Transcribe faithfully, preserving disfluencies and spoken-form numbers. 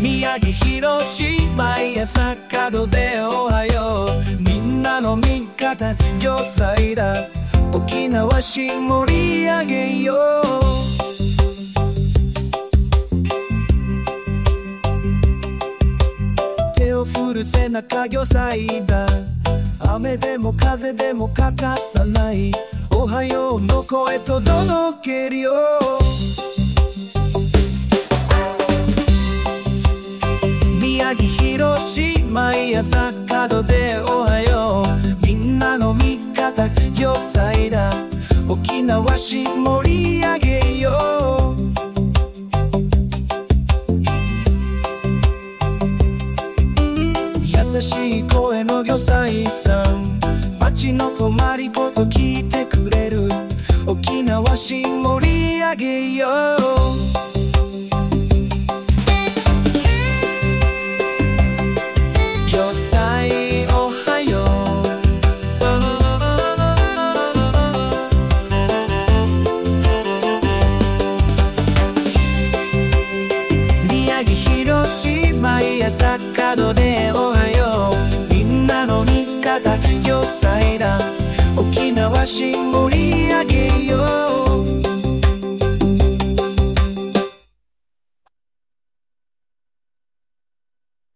宮城広し毎朝角でおはよう、みんなの味方城西だ、沖縄市盛り上げよう。手を振る背中城西だ、雨でも風でも欠かさない、おはようの声届けるよ。宮城広し毎朝角でおはよう、みんなの味方城西だ、沖縄市盛り上げよう。優しい声の城西さん、街の困りごと聞いてくれる、沖縄市盛り上げよう。城西おはよう。宮城広し毎朝角でおはよう、みんなの味方城西だ、沖縄市盛り上げよう。